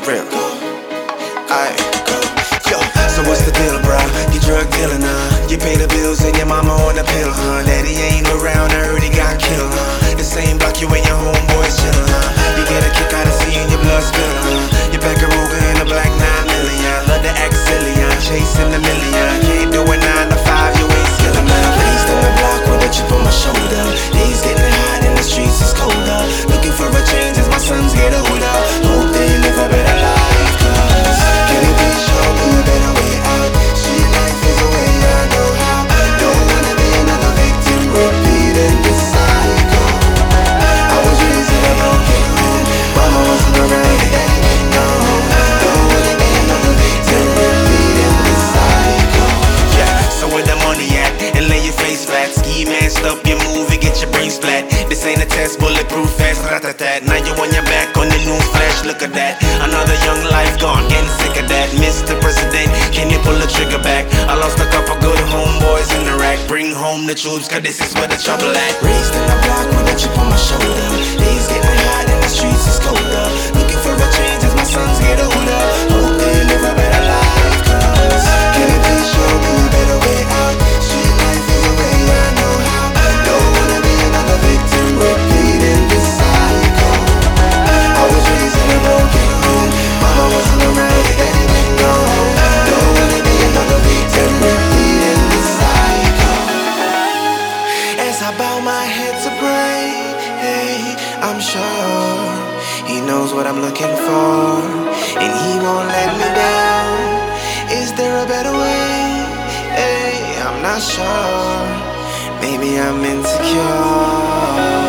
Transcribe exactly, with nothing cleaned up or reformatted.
real. Aye. Yo, so what's the deal, bro? You drug dealer now. You pay the bills and your mama on the pill, huh? Daddy ain't around, I heard he got killed, huh? The same block you and your homeboys chillin', huh? You get a kick out of seeing your blood spillin', huh? You back a Ruger in a black nine million. Love the Axillion, chasing the million. Can't do a nine to five, you ain't skillin', man. Raised in the block with a chip on my shoulder. Days getting hot in the streets, it's colder. Looking for a change as my sons get older. Hope they live a better life, cause can it be show me a better way out? Street life is a way I know how. Don't wanna be another victim, repeating this cycle. I was raised in a broken home. Mama wasn't around, daddy didn't know. Don't wanna be another victim, repeating this cycle. Yeah, so where the money at? And lay your face flat. Ski masked up, you move and get your brain splat. This ain't a test, bulletproof fast, rat-a-tat. Now you on your back on the news flash, look at that. Another young life gone, getting sick of that. Mister President, can you pull the trigger back? I lost a couple good homeboys in the rack. Bring home the troops, cause this is where the trouble at. Raised in the block with a chip on my shoulder. Days getting hot in the streets, it's colder. Looking for a change as my sons get older. Hope they live a better life, cause can it be show me a better way out? Street life is a way I know how. Don't wanna be another victim, repeating this cycle. I was raised in a broken home. Mama wasn't around, daddy didn't know. Don't wanna be another victim, repeating this cycle. As I bow my head to pray, hey, I'm sure he knows what I'm looking for, and he won't let me down. Is there a better way? Hey, I'm not sure. Maybe I'm insecure.